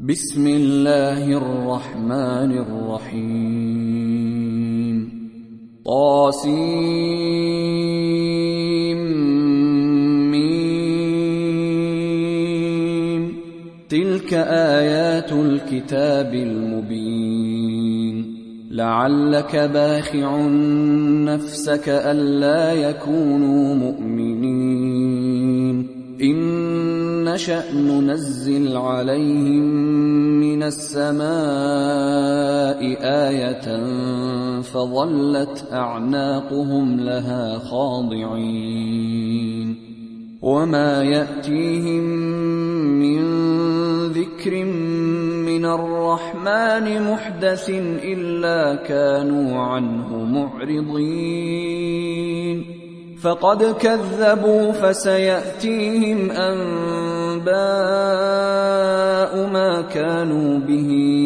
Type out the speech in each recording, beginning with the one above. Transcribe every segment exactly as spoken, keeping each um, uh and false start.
بسم الله الرحمن الرحيم. طاسيم تلك آيات الكتاب المبين. لعلك باخع نفسك ألا يكونوا مؤمنين. إن نشأ ننزل عليهم من السماء آية فظلت أعناقهم لها خاضعين. وما يأتيهم من ذكر من الرحمن محدث إلا كانوا عنه معرضين. فقد كذبوا فسيأتيهم أنباء ما كانوا به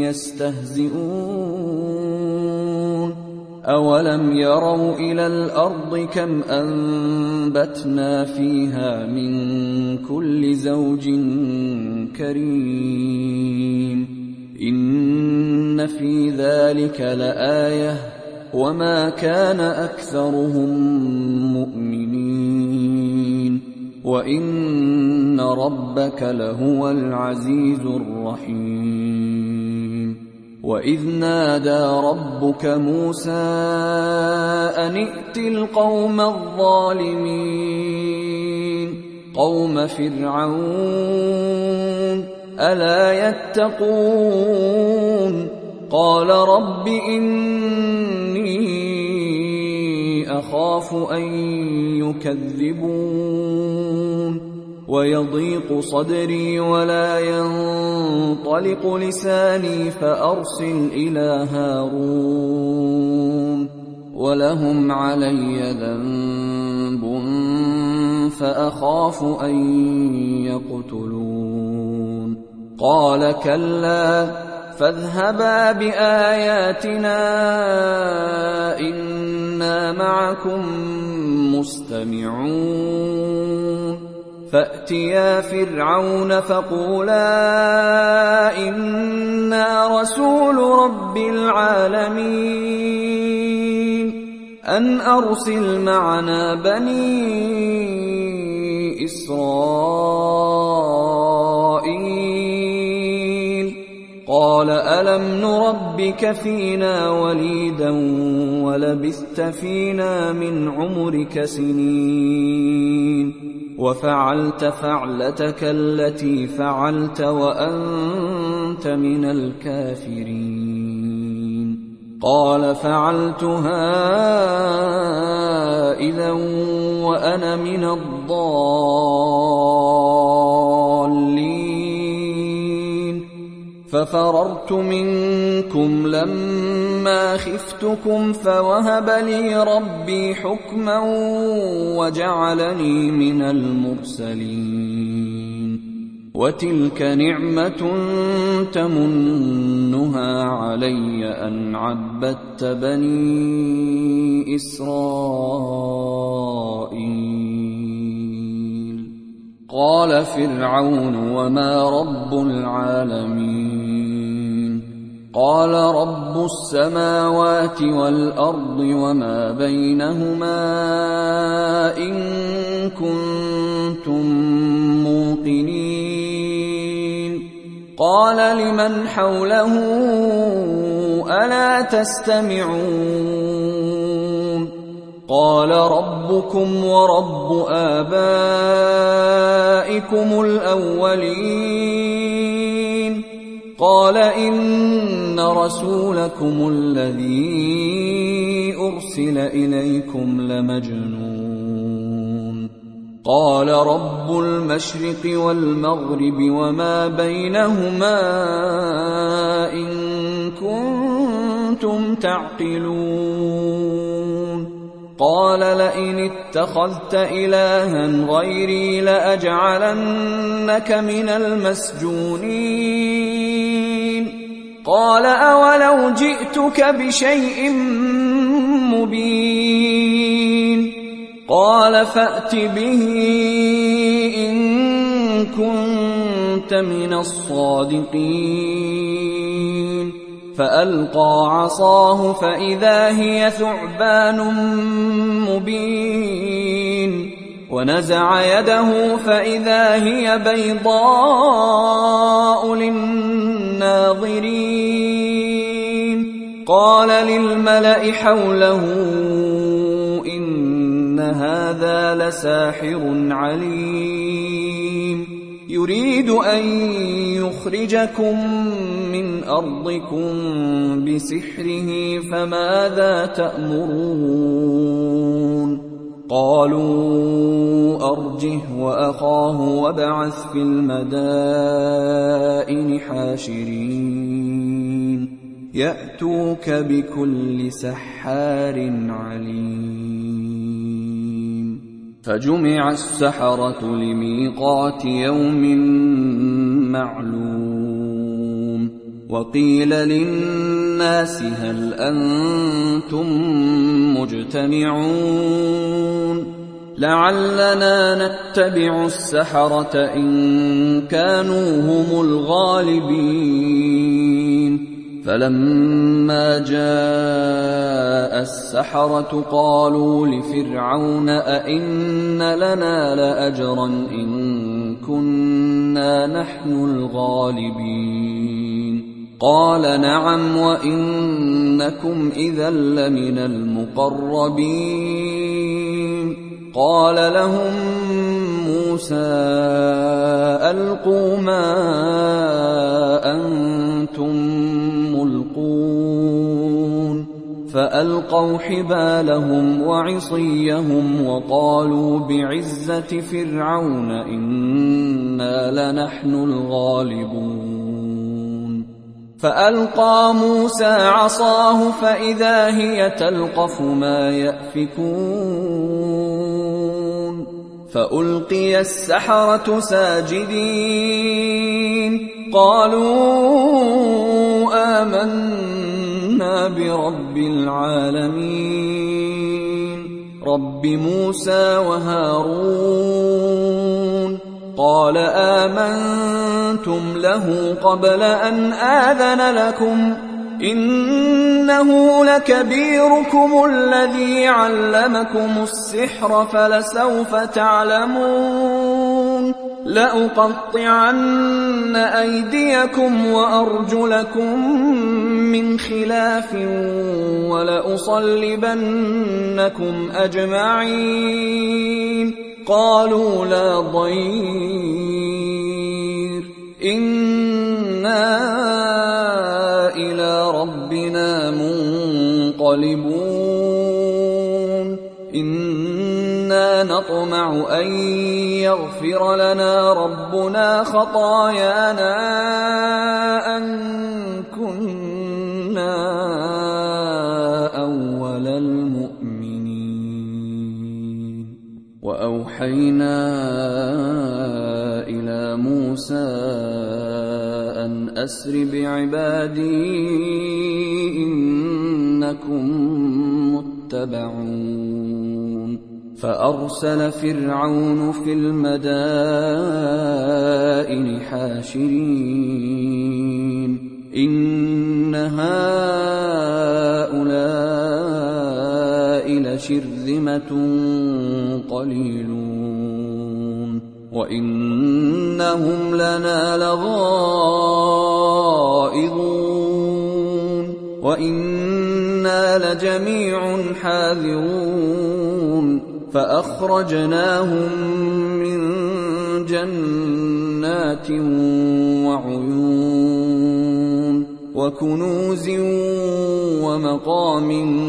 يستهزئون. أولم يروا إلى الأرض كم أنبتنا فيها من كل زوج كريم. إن في ذلك لآية وما كان أكثرهم مؤمنين. وإن ربك لهو العزيز الرحيم. وإذ نادى ربك موسى أن ائت القوم الظالمين قوم فرعون ألا يتقون. قال رب إني أخاف أن يكذبون ويضيق صدري ولا ينطلق لساني فأرسل إلى هارون ولهم علي ذنب فأخاف أن يقتلون. قال كلا فاذهبا بآياتنا إنا معكم مستمعون. فأتيا فرعون فقولا إنا رسول رب العالمين أن أرسل معنا بني إسرائيل. قال ألم نربك فينا وليدا ولبثت فينا من عمرك سنين وفعلت فعلتك التي فعلت وأنت من الكافرين. قال فعلتها إذا وأنا من الضالين. ففررت منكم لما خفتكم فوهب لي ربي حكما وجعلني من المرسلين. وتلك نعمة تمنها علي أن عبدت بني إسرائيل. قال فرعون وما رب العالمين؟ قال رب السماوات والأرض وما بينهما إن كنتم موقنين. قال لمن حوله ألا تستمعون؟ قال ربكم ورب آبائكم الأولين. قال إن رسولكم الذي أرسل إليكم لمجنون. قال رب المشرق والمغرب وما بينهما إن كنتم تعقلون. قال لئن اتخذت إلها غيري لأجعلنك من المسجونين. قال أولو جئتك بشيء مبين. قال فأت به إن كنت من الصادقين فألقى عصاه فإذا هي ثعبان مبين ونزع يده فإذا هي بيضاء للناظرين قال للملأ حوله إن هذا لساحر عليم يريد أن يخرجكم من أرضكم بسحره فماذا تأمرون قالوا أرجه وأخاه وابعث في المدائن حاشرين يأتوك بكل سحار عليم فجمع السحرة لميقات يوم معلوم وقيل للناس هل أنتم مجتمعون لعلنا نتبع السحرة إن كانوا هم الغالبين فلما جاء السحرة قالوا لفرعون أئن لنا لأجرا إن كنا نحن الغالبين قال نعم وإنكم إذا لمن المقربين قال لهم موسى ألقوا ما أنتم ملقون فألقوا حبالهم وعصيهم وقالوا بعزة فرعون إنا لنحن الغالبون فألقى موسى عصاه فإذا هي تلقف ما يأفكون فألقي السحرة ساجدين قالوا آمنا برب العالمين رب موسى وهارون قال آمنتم له قبل أن آذن لكم إنه لكبيركم الذي علمكم السحر فلسوف تعلمون لأقطعن أيديكم وأرجلكم من خلاف ولأصلبنكم أجمعين قالوا لا ضير إنا إلى ربنا منقلبون إنا نطمع أن يغفر لنا ربنا خطايانا أن كنا أول المؤمنين وأوحينا إلى موسى أن أسر بعبادي إنكم متبعون فأرسل فرعون في المدائن حاشرين إن هؤلاء لشرذمة قليلون وإنهم لنا لغائظون وإنا لجميع حاذرون فأخرجناهم من جنات وعيون وكنوز ومقام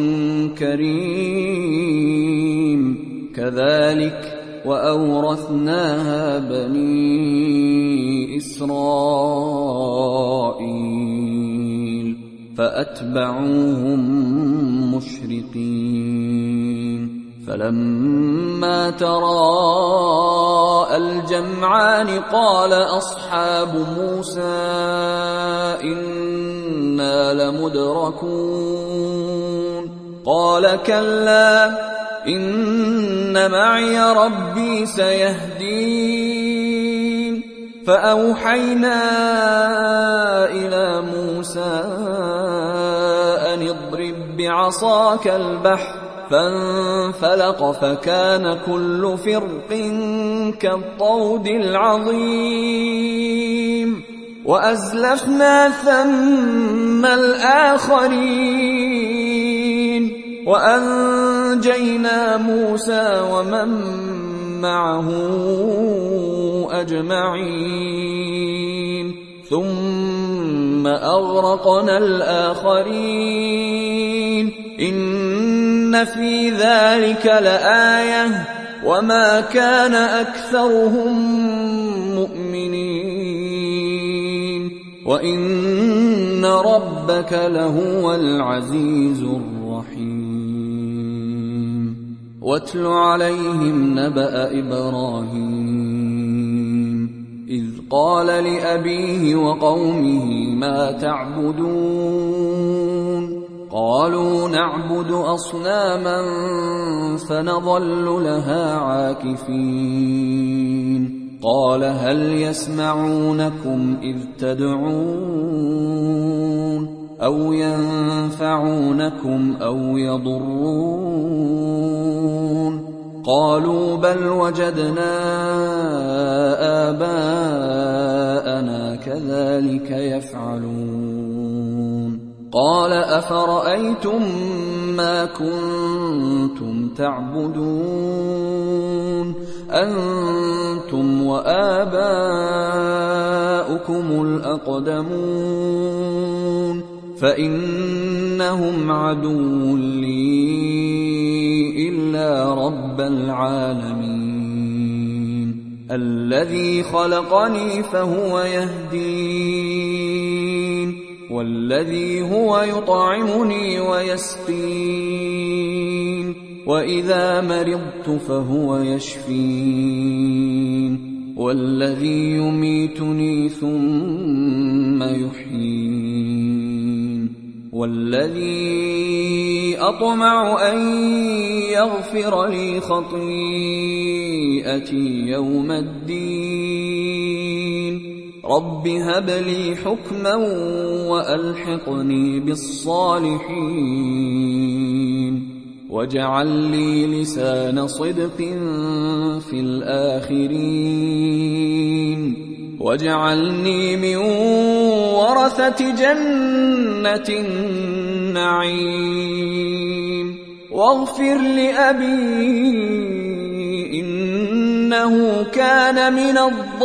كريم كذلك وأورثناها بني إسرائيل فأتبعوهم مشرقين فلما تراءى الجمعان قال أصحاب موسى إنا لمدركون قال كلا إن معي ربي سيهدين فأوحينا إلى موسى أن اضرب بعصاك البحر فانفلق فكان كل فرق كالطود العظيم وأزلفنا ثم الآخرين وأنجينا موسى ومن معه أجمعين ثم أغرقنا الآخرين إن في ذلك لآية وما كان أكثرهم مؤمنين وإن ربك لهو العزيز الرحيم واتل عليهم نبأ إبراهيم إذ قال لأبيه وقومه ما تعبدون قالوا نعبد أصناما فنظل لها عاكفين قال هل يسمعونكم إذ تدعون أو ينفعونكم أو يضرون قالوا بل وجدنا آباءنا كذلك يفعلون قال أفرأيتم ما كنتم تعبدون أنتم وآباؤكم الأقدمون فإنهم عدو لي إلا رب العالمين الذي خلقني فهو يهدين والذي هو يطعمني ويسقين وإذا مرضت فهو يشفين والذي يميتني ثم يحيين والذي أطمع أن يغفر لي خطيئتي يوم الدين رب هب لي حكما وألحقني بالصالحين واجعل لي لسان صدق في الآخرين واجعلني من ورثة جنة النعيم واغفر لأبي إنه كان من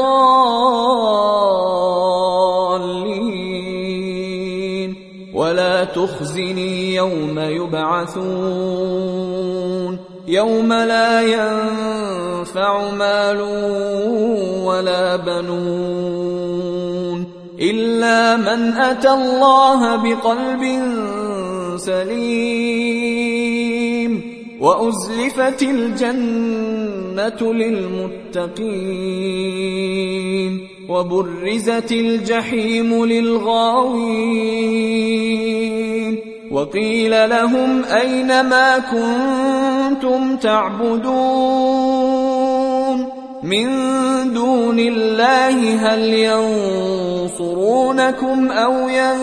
الضالين ولا تخزني يوم يبعثون يوم لا ينفع مال ولا بنون إلا من أتى الله بقلب سليم وأزلفت الجنة للمتقين وبرزت الجحيم للغاوين وقيل لهم أين ما كنتم تعبدون من دون الله هل ينصرونكم أو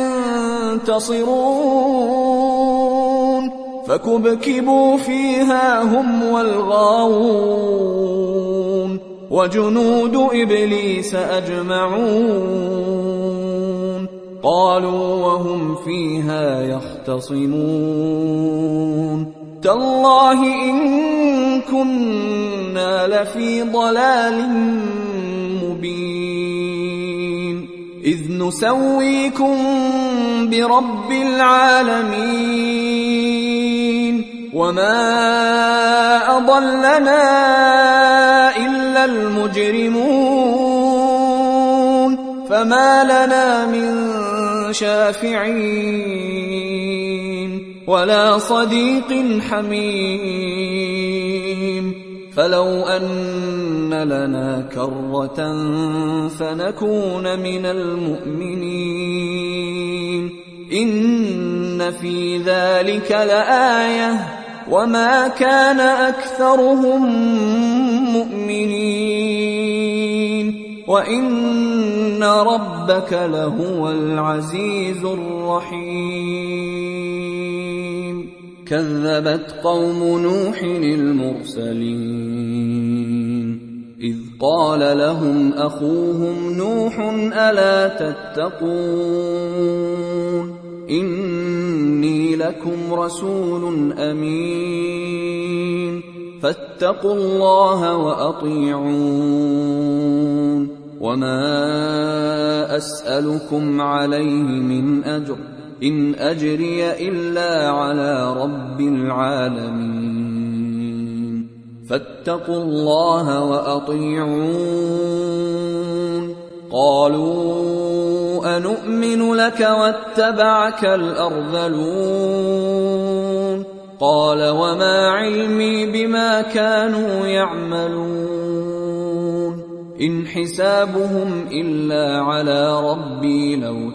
ينتصرون فكبكبوا فيها هم والغاوون وجنود إبليس أجمعون قالوا وهم فيها يختصمون تالله إن كنا لفي ضلال مبين إذ نسويكم برب العالمين وما أضلنا إلا المجرمون فما لنا من شافعين ولا صديق حميم فلو أن لنا كرة فنكون من المؤمنين إن في ذلك لآية وما كان أكثرهم مؤمنين وإن ربك لهو العزيز الرحيم كذبت قوم نوح المرسلين إذ قال لهم أخوهم نوح ألا تتقون إني لكم رسول أمين فاتقوا الله وأطيعون وما أسألكم عليه من أجر إن أجري إلا على رب العالمين فاتقوا الله وأطيعون قالوا أنؤمن لك واتبعك الأرذلون قال وما علمي بما كانوا يعملون إن حسابهم إلا على ربي لو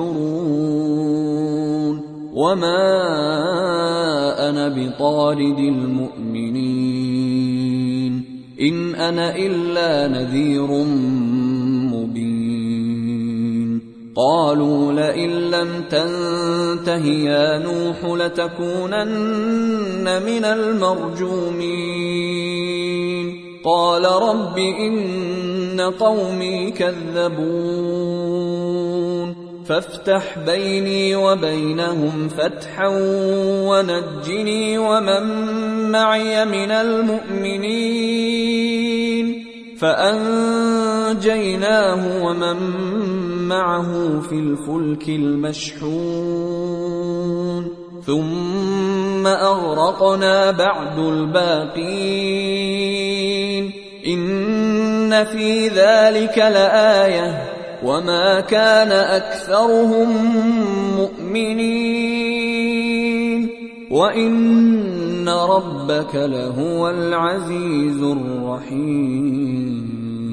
تشعرون وما أنا بطارد المؤمنين إن أنا إلا نذير مبين قالوا لئن لم تنته يا نوح لتكونن من المرجومين قال رب إن قومي كذبون فافتح بيني وبينهم فتحا ونجني ومن معي من المؤمنين فأنجيناه ومن معه في الفلك المشحون ثم أغرقنا بعد الباقين إن في ذلك لآية وما كان أكثرهم مؤمنين وإن ربك لهو العزيز الرحيم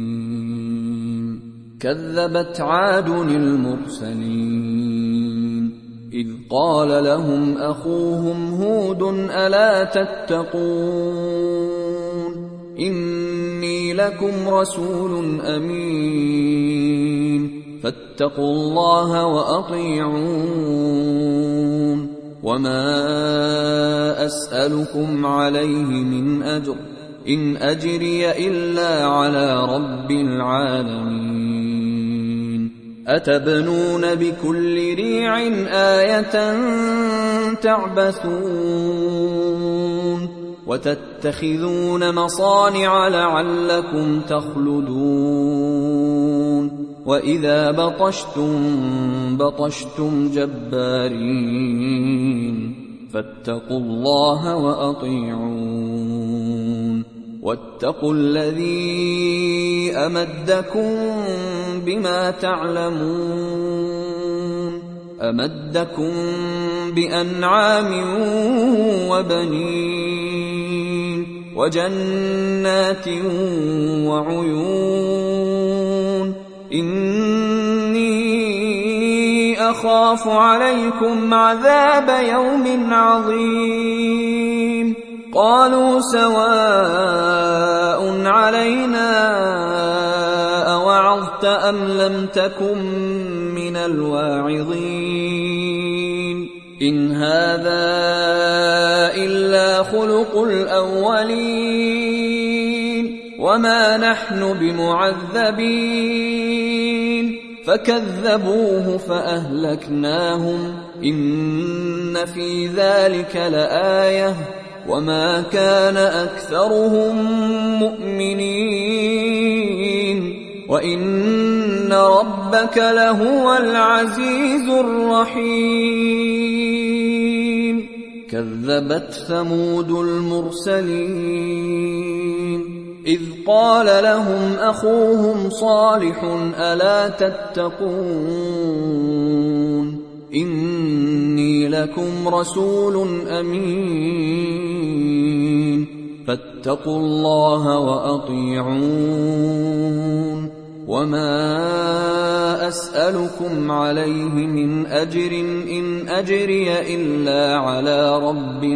كذبت عاد المرسلين إذ قال لهم أخوهم هود ألا تتقون إني لكم رسول أمين فاتقوا الله وأطيعون وما أسألكم عليه من أجر إن أجري إلا على رب العالمين أتبنون بكل ريع آية تعبثون وتتخذون مصانع لعلكم تخلدون وإذا بطشتم بطشتم جبارين فاتقوا الله وأطيعون واتقوا الذي أمدكم بما تعلمون أمدكم بأنعام وبنين وجنات وعيون إني أخاف عليكم عذاب يوم عظيم قالوا سواء علينا أوعظت أم لم تكن من الواعظين إن هذا إلا خلق الأولين وما نحن بمعذبين فكذبوه فأهلكناهم إن في ذلك لآية وما كان أكثرهم مؤمنين وإن ربك لهو العزيز الرحيم كذبت ثمود المرسلين إذ قال لهم أخوهم صالح ألا تتقون إني لكم رسول أمين فاتقوا الله وأطيعون وما أسألكم عليه من أجر إن أجري إلا على رب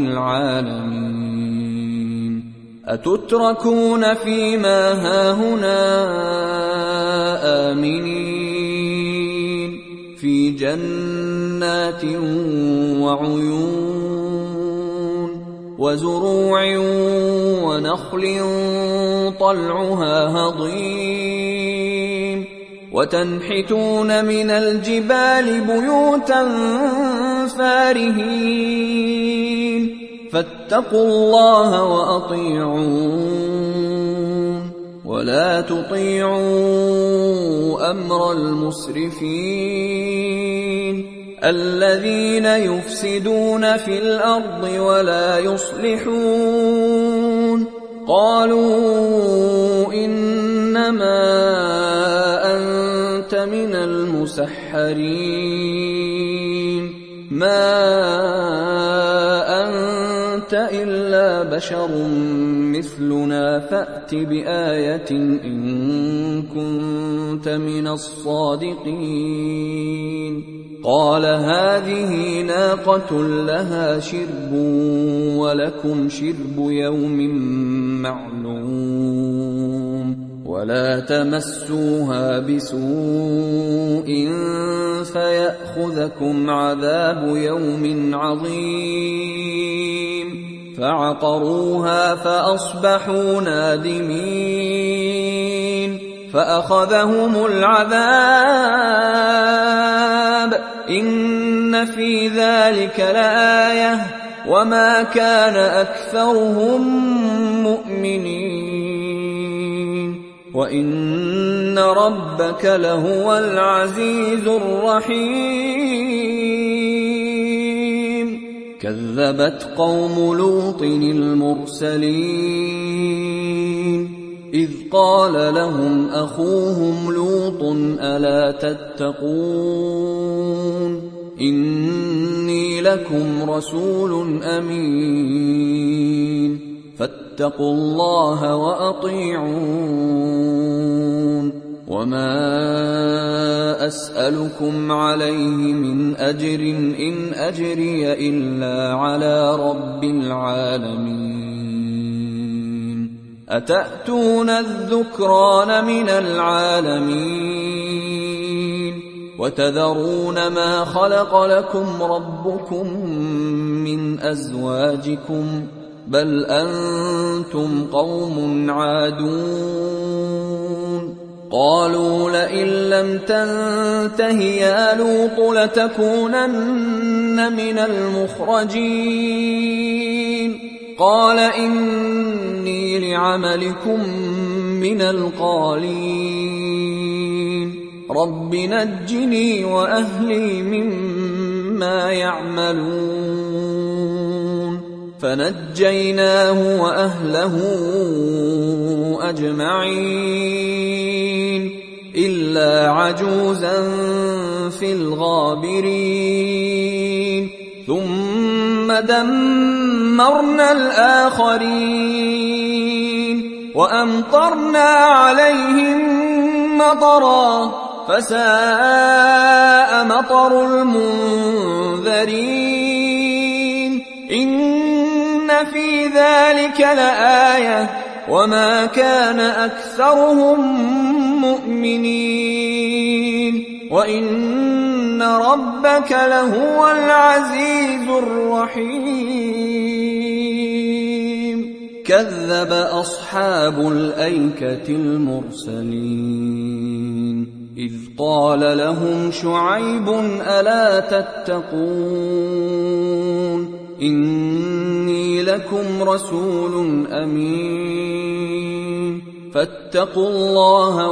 العالمين أتتركون فيما هاهنا آمنين في جنات وعيون وزروع ونخل طلعها هضيم وتنحتون من الجبال بيوتا فارهين فاتقوا الله وأطيعون ولا تطيعوا أمر المسرفين الذين يفسدون في الأرض ولا يصلحون قالوا إنما أنت من المسحرين ما أنت إلا بشر مثلنا فأت بآية إن كنت من الصادقين قال هذه ناقة لها شرب ولكم شرب يوم معلوم ولا تمسوها بسوء فيأخذكم عذاب يوم عظيم فعقروها فأصبحوا نادمين فأخذهم العذاب إن في ذلك لآية وما كان أكثرهم مؤمنين وإن ربك لهو العزيز الرحيم كذبت قوم لوط المرسلين إذ قال لهم أخوهم لوط ألا تتقون إني لكم رسول أمين فاتقوا الله وأطيعون وما أسألكم عليه من أجر إن أجري إلا على رب العالمين أتأتون الذكران من العالمين وتذرون ما خلق لكم ربكم من أزواجكم بل أنتم قوم عادون قالوا لئن لم تنته يا لوط لتكونن من المخرجين قال إني لعملكم من القالين رب نجني وأهلي مما يعملون فنجيناه وأهله أجمعين إلا عجوزا في الغابرين ثم دمرنا الآخرين وأمطرنا عليهم مطرا فساء مطر المنذرين إن في ذلك لآية وما كان أكثرهم مؤمنين وإن ربك لهو العزيز الرحيم كذب أصحاب الأيكة المرسلين إذ قال لهم شعيب ألا تتقون إني لكم رسول أمين فاتقوا الله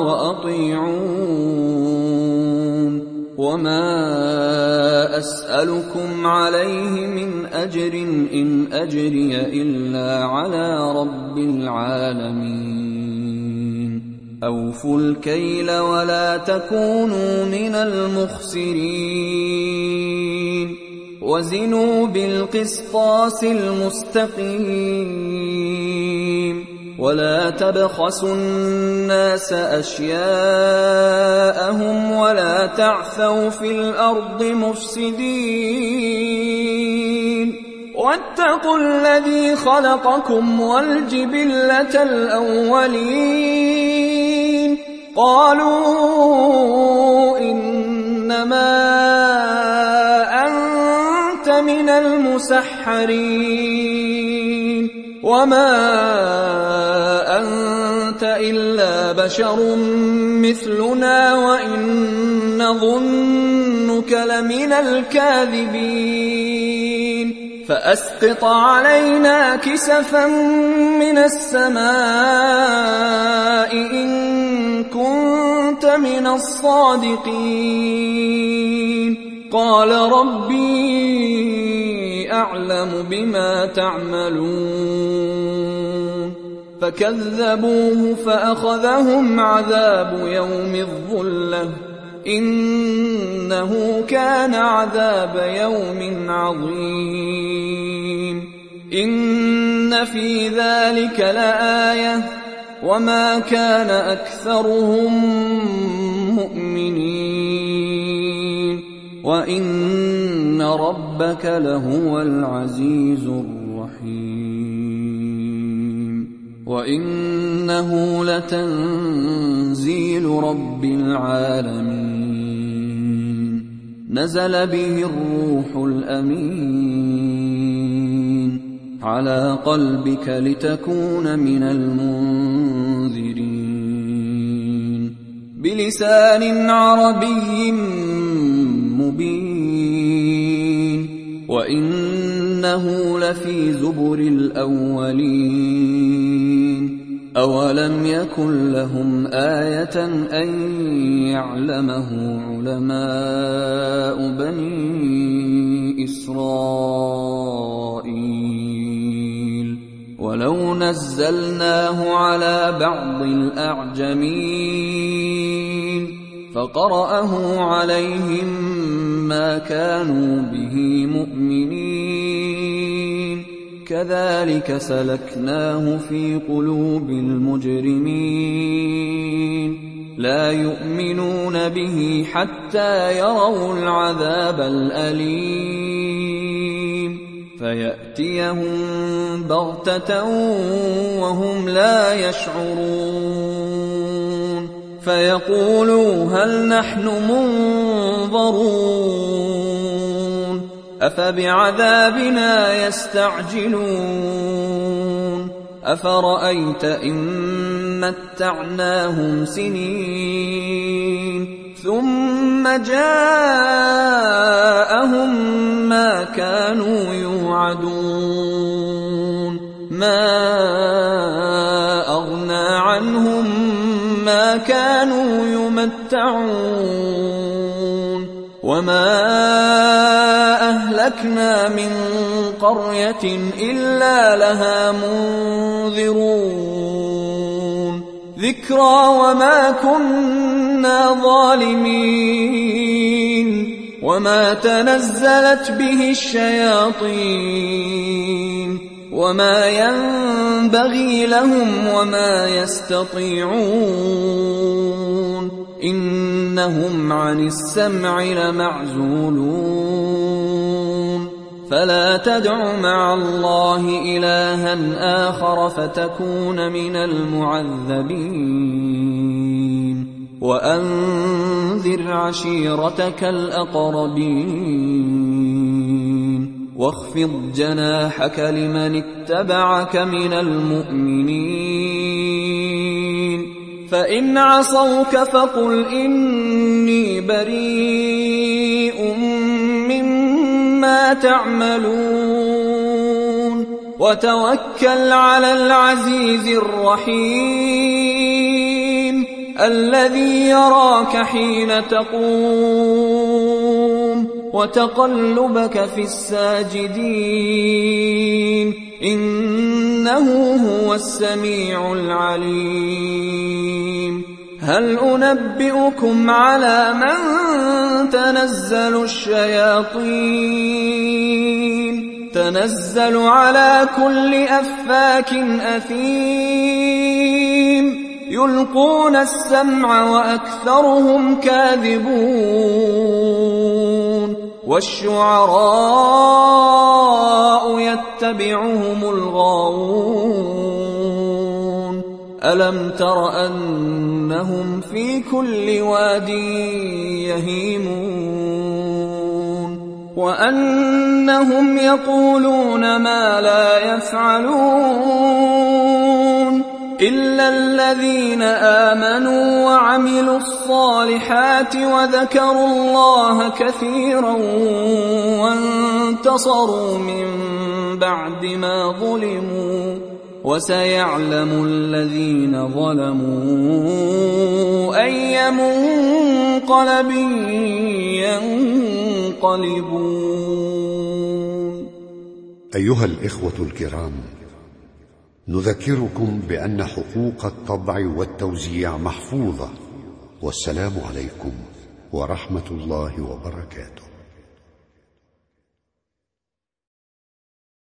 وأطيعون وما أسألكم عليه من أجر إن أجري إلا على رب العالمين أوفوا الكيل ولا تكونوا من المخسرين وزنوا بالقسطاس المستقيم ولا تبخسوا الناس أشياءهم ولا تعثوا في الأرض مفسدين واتقوا الذي خلقكم والجبلة الأولين قالوا إنما أنت من المسحرين وما أنت إلا بشر مثلنا وإن نظنك لمن الكاذبين فأسقط علينا كسفا من السماء إن كنت من الصادقين قال ربي أعلم بما تعملون فكذبوه فأخذهم عذاب يوم الظلة إنه كان عذاب يوم عظيم إن في ذلك لآية وما كان أكثرهم مؤمنين وإن ربك لهو العزيز الرحيم وإنه لتنزيل رب العالمين نزل به الروح الأمين على قلبك لتكون من المنذرين بلسان عربي مبين وإنه لفي زبر الأولين أولم يكن لهم آية أن يعلمه علماء بني إسرائيل ولو نزلناه على بعض الأعجمين فقرأه عليهم ما كانوا به مؤمنين كذلك سلكناه في قلوب المجرمين لا يؤمنون به حتى يروا العذاب الأليم فيأتيهم بغتة وهم لا يشعرون فيقولوا هل نحن منظرون أفبعذابنا يستعجلون أفرأيت إن متعناهم سنين ثم جاءهم ما كانوا يوعدون ما أغنى عنهم ما كانوا يمتعون وما أهلكنا من قرية إلا لها منذرون ذكرى وما كنا ظالمين وما تنزلت به الشياطين وما ينبغي لهم وما يستطيعون إنهم عن السمع لمعزولون فلا تدع مع الله إلها آخر فتكون من المعذبين وأنذر عشيرتك الأقربين واخفض جناحك لمن اتبعك من المؤمنين فإن عصوك فقل إني بريء مما تعملون وتوكل على العزيز الرحيم الذي يراك حين تقوم وتقلبك في الساجدين إنه هو السميع العليم هل أنبئكم على من تنزل الشياطين تنزل على كل أفاك أثيم يلقون السمع وأكثرهم كاذبون والشعراء يتبعهم الغاوون ألم تر أنهم في كل واد يهيمون وأنهم يقولون ما لا يفعلون إلا الذين آمنوا وعملوا الصالحات وذكروا الله كثيرا وانتصروا من بعد ما ظلموا وسيعلم الذين ظلموا أي منقلب ينقلبون. أيها الإخوة الكرام، نذكركم بأن حقوق الطبع والتوزيع محفوظة، والسلام عليكم ورحمة الله وبركاته.